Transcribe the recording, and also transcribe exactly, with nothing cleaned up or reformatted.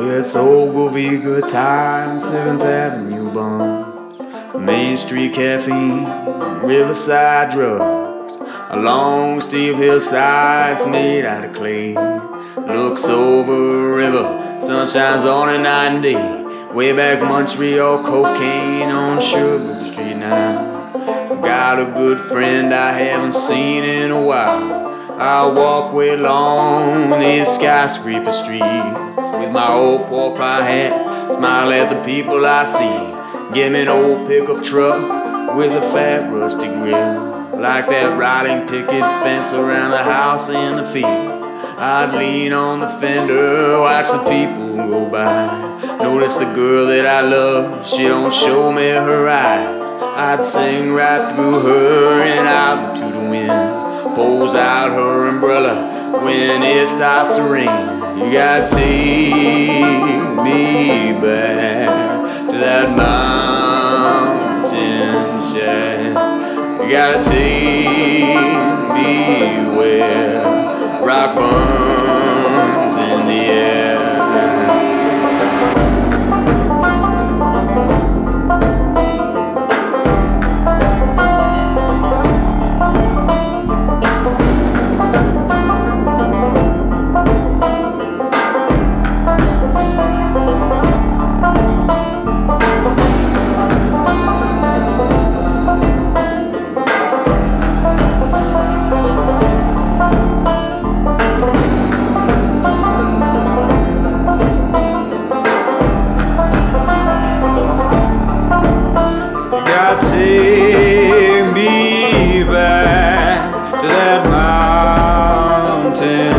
West Ogilvy good times, seventh Avenue bums, Main Street caffeine, Riverside drugs, along Steve hillsides made out of clay. Looks over a river, sun shines on a night and day. Way back Montreal, cocaine on Sugar Street now. Got a good friend I haven't seen in a while. I walk way along these skyscraper streets with my old pork pie hat, smile at the people I see. Give me an old pickup truck with a fat rusty grill, like that rotting picket fence around the house in the field. I'd lean on the fender, watch the people go by. Notice the girl that I love, she don't show me her eyes. I'd sing right through her and out into the wind. Pulls out her umbrella when it starts to rain. You gotta take me back to that mountain shack. You gotta take me where rock burns in the air. Take me back to that mountain